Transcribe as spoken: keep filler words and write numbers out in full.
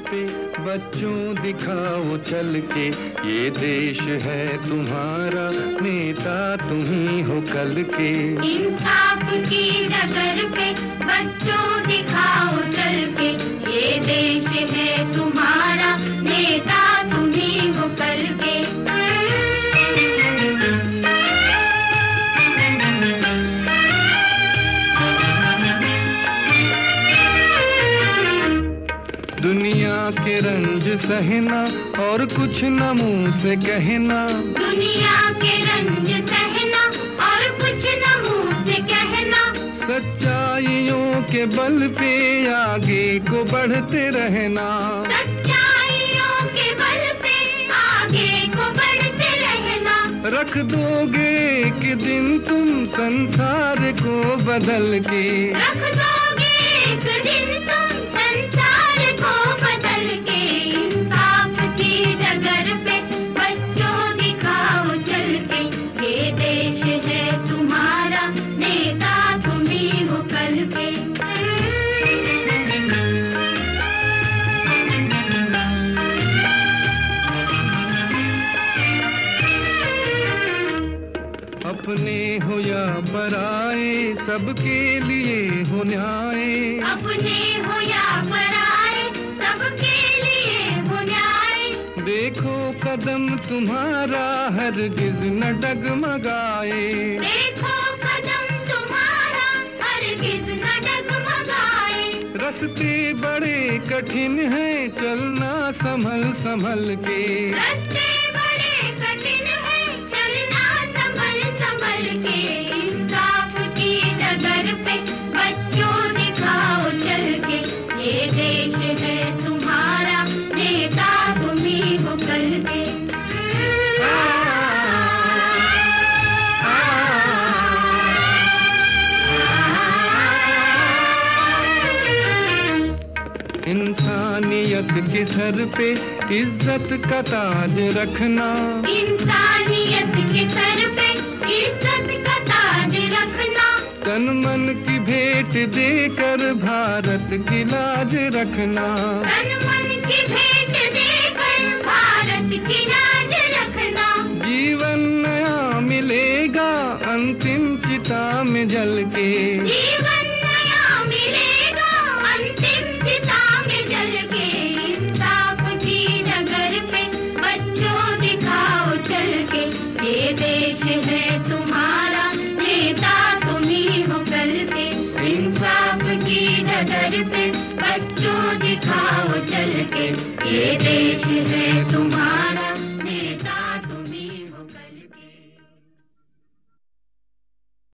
पे बच्चों दिखाओ चल के, ये देश है तुम्हारा, नेता तुम ही हो कल के। इंसाफ की डगर पे बच्चों दिखाओ चल के, ये देश है तुम्हारा, नेता तुम ही हो कल के। दुनिया के रंज सहना और कुछ न मुंह से कहना, दुनिया के रंज सहना और कुछ न मुंह से कहना, सच्चाइयों के बल पे आगे को बढ़ते रहना, सच्चाइयों के बल पे आगे को बढ़ते रहना। रख दोगे एक दिन तुम संसार को बदल के, रख दोगे एक दिन तुम संसार को बदल के। इंसाफ की डगर पे बच्चों दिखाओ चल के, ये देश है तुम्हारा, नेता तुम ही हो कल के। अपने हो या पराए सबके लिए हो न्याय, अपने हो या पराए सबके लिए हो न्याय। देखो कदम तुम्हारा हरगिज न डगमगाए, देखो कदम तुम्हारा हरगिज न डगमगाए। रास्ते बड़े कठिन हैं चलना संभल संभल के, रास्ते बड़े कठिन हैं चलना संभल संभल के। इंसाफ की डगर पे बच्चों दिखाओ चल के, ये देश है तुम्हारा, नेता तुम ही हो कल के। इंसानियत के सर पे इज्जत का ताज रखना, इंसानियत के सर पे इज्जत का ताज रखना। तन मन की भेंट देकर भारत की लाज रखना, तन मन की भेंट देकर भारत की लाज रखना। जीवन नया मिलेगा अंतिम चिता में जल के, जीवन नया मिलेगा अंतिम चिता में जल के। इंसाफ की डगर पे बच्चों दिखाओ चल के, ये देश है तुम्हारा, नेता तुम ही हो कल के। इंसाफ की डगर पे बच्चों दिखाओ चल के, ये देश है तुम्हारा।